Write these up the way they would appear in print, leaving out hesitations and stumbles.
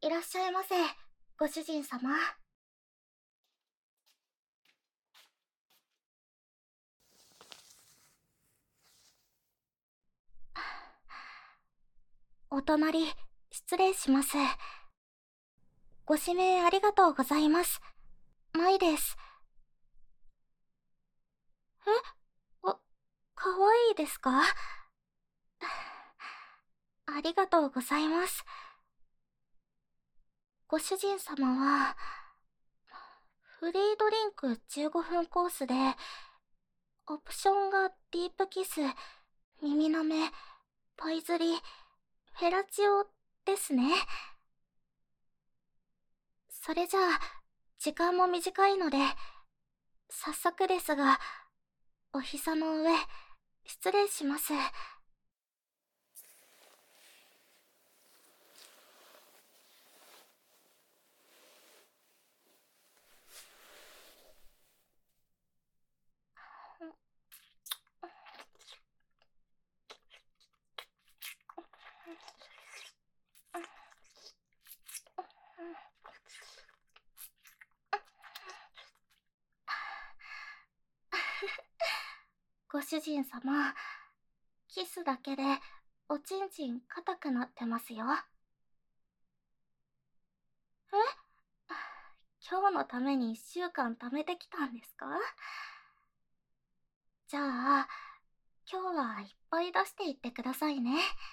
いらっしゃいませ、ご主人様。お隣、失礼します。ご指名ありがとうございます。舞です。え、かわいいですか？ありがとうございます。ご主人様は、フリードリンク15分コースで、オプションがディープキス、耳舐め、パイ釣り、フェラチオですね。それじゃあ、時間も短いので、早速ですが、お膝の上、失礼します。ご主人様、キスだけでおちんちん硬くなってますよ。え？今日のために1週間貯めてきたんですか？じゃあ、今日はいっぱい出していってくださいね。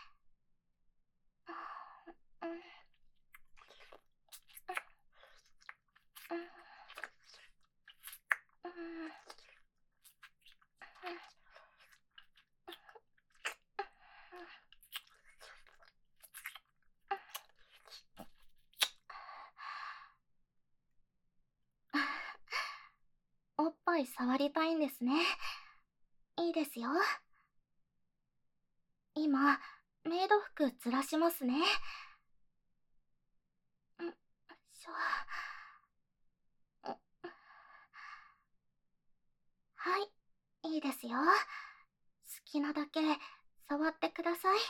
おっぱい触りたいんですね。いいですよ。今、メイド服ずらしますね。しょ。はい、いいですよ。好きなだけ触ってください。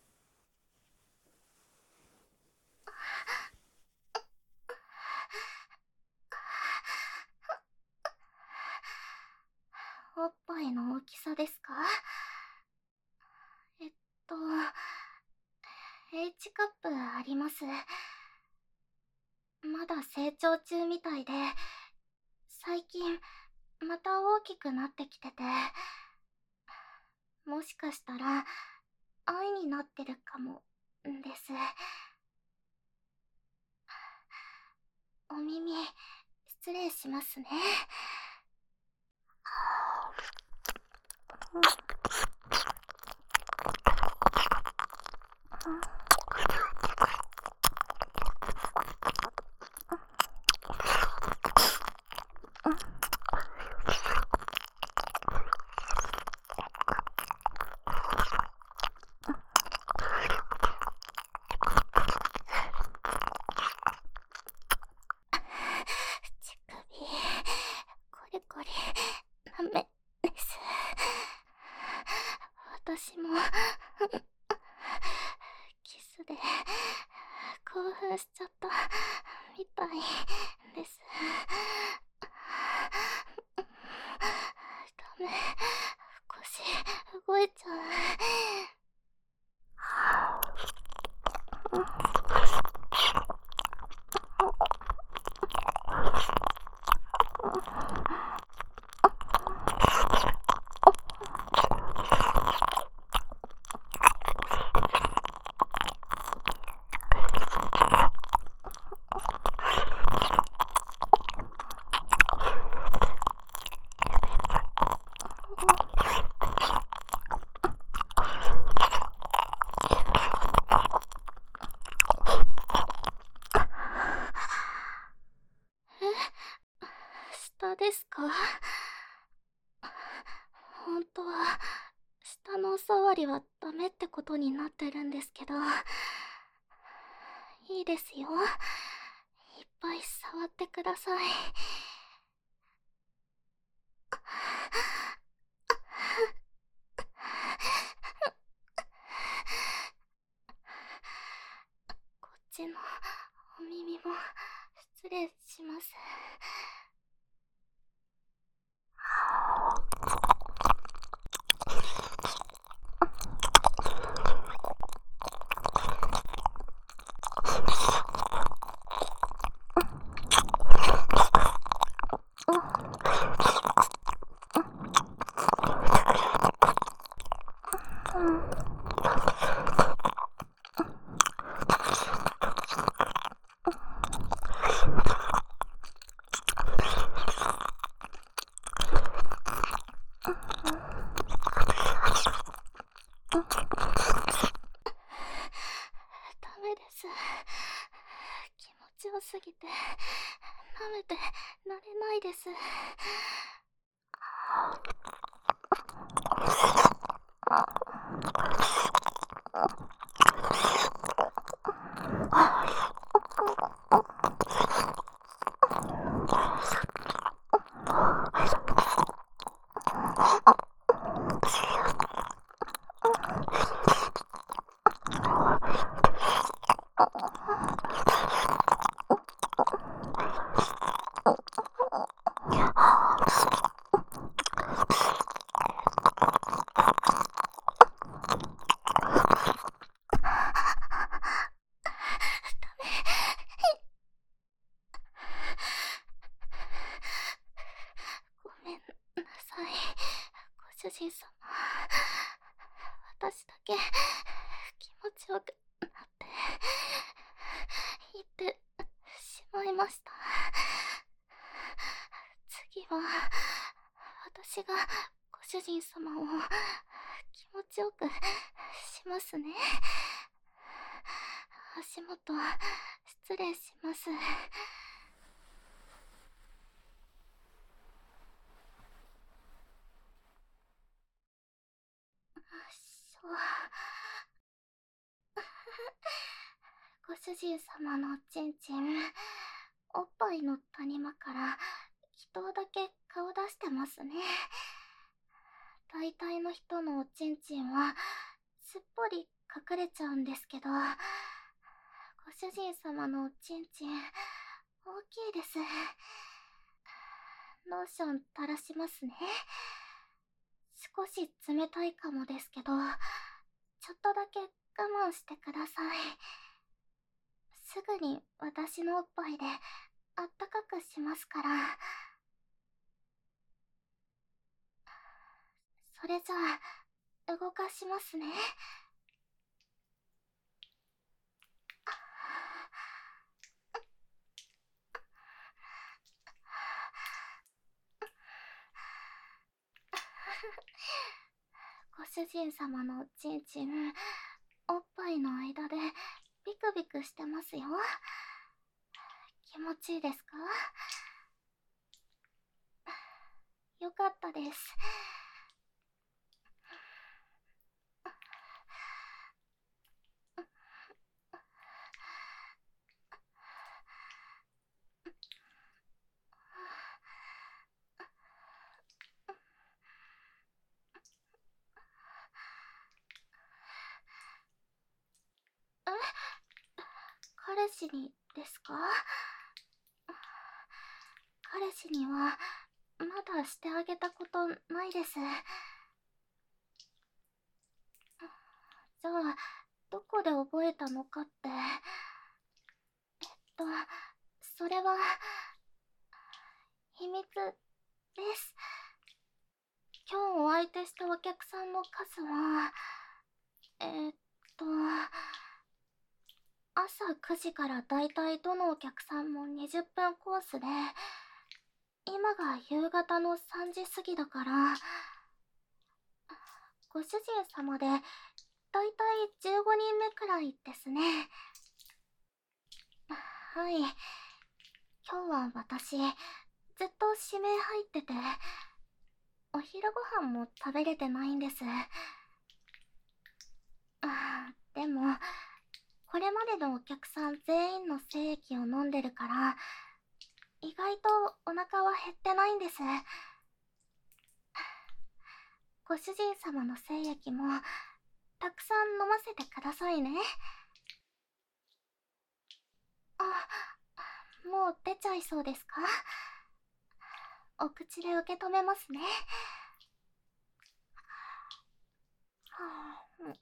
おっぱいの大きさですか？えっと、H カップあります。まだ成長中みたいで、最近また大きくなってきてて、もしかしたら愛になってるかもです。お耳失礼しますね。乳首コリコリダメです。私もキスで興奮しちゃったみたいです。ダメ、腰動いちゃう。下ですか？本当は下のお触りはダメってことになってるんですけど、いいですよ、いっぱい触ってください。こっちのお耳も失礼します。ダメです。気持ちよすぎて舐めてられないです。ごめんなさい、ご主人様。私だけ気持ちよくなって言ってしまいました。次は私がご主人様を気持ちよくしますね。足元失礼します。ご主人様のおちんちん、おっぱいの谷間から一頭だけ顔出してますね。大体の人のおちんちんはすっぽり隠れちゃうんですけど、ご主人様のおちんちん大きいです。ローション垂らしますね。少し冷たいかもですけど、ちょっとだけ我慢してください。すぐに私のおっぱいであったかくしますから。それじゃあ動かしますね。ご主人様のおちんちん、おっぱいの間でビクビクしてますよ。気持ちいいですか？よかったです。え、彼氏にですか？彼氏にはまだしてあげたことないです。じゃあどこで覚えたのかって、とそれは秘密です。今日お相手したお客さんの数はえーっと朝9時からだいたいどのお客さんも20分コースで、今が夕方の3時過ぎだから、ご主人様でだいたい15人目くらいですね。はい。今日は私ずっと指名入ってて、お昼ご飯も食べれてないんです。でもこれまでのお客さん全員の精液を飲んでるから、意外とお腹は減ってないんです。ご主人様の精液もたくさん飲ませてくださいね。 もう出ちゃいそうですか？お口で受け止めますね。はあ、うん。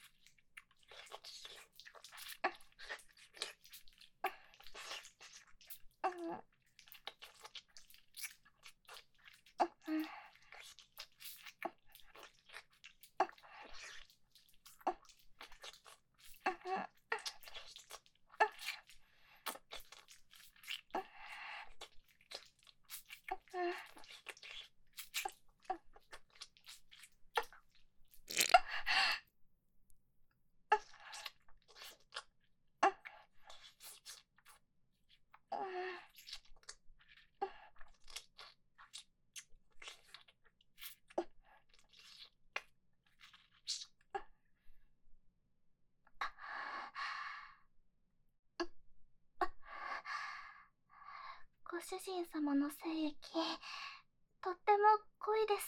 ご主人様の精液、とっても濃いです。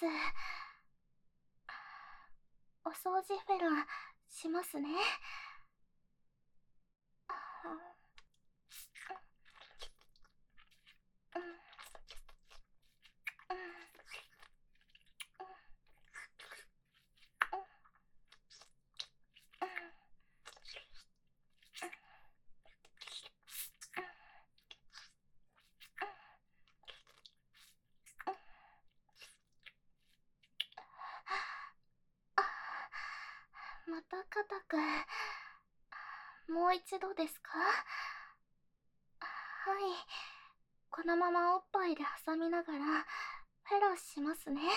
お掃除フェラしますね。また硬く。もう一度ですか？はい。このままおっぱいで挟みながらフェラしますね。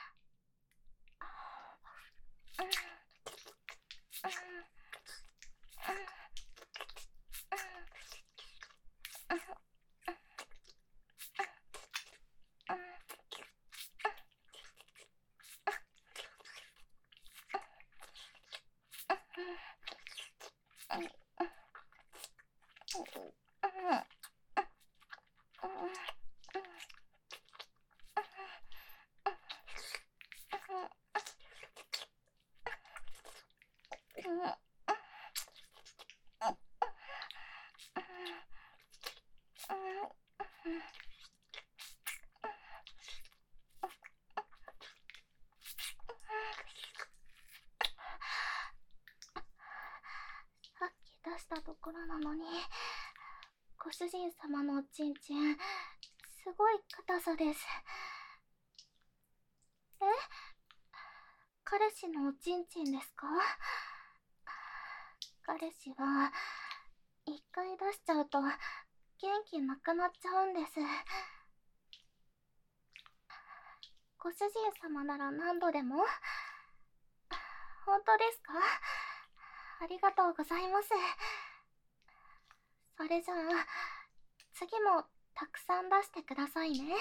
さっき出したところなのに、ご主人様のおちんちん、すごい硬さです。え？彼氏のおちんちんですか？彼氏は、一回出しちゃうと、元気なくなっちゃうんです。ご主人様なら何度でも？本当ですか？ありがとうございます。それじゃあ、次もたくさん出してくださいね。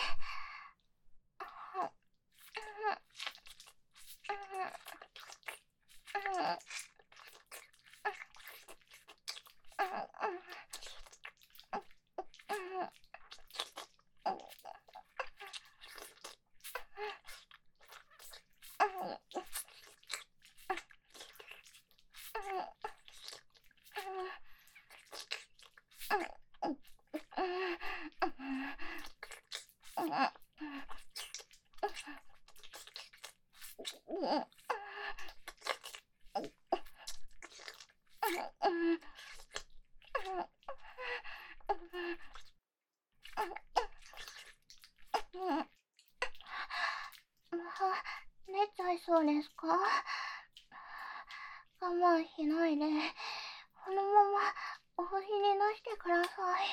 もう、寝ちゃいそうですか？我慢しないで、このままお尻出してください。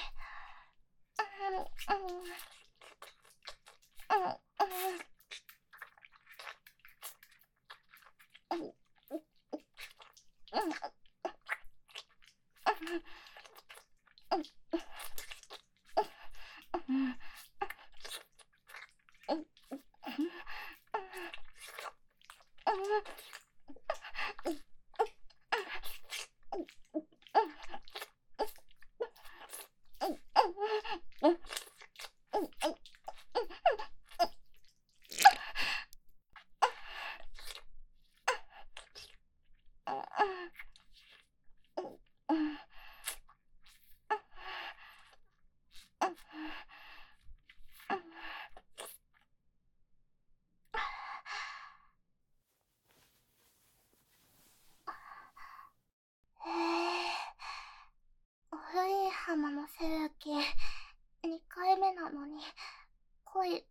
浜の背浮き、2回目なのに、濃い、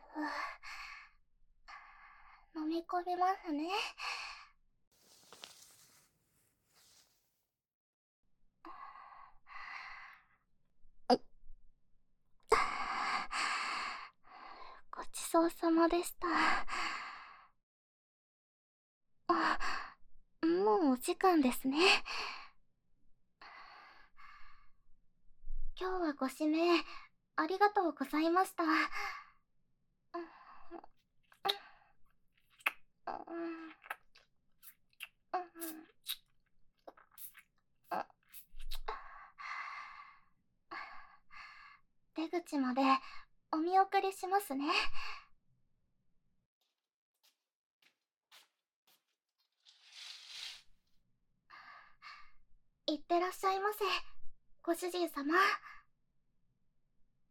飲み込みますね。ごちそうさまでした。あ、もうお時間ですね。今日はご指名ありがとうございました。出口までお見送りしますね。いってらっしゃいませ、ご主人様。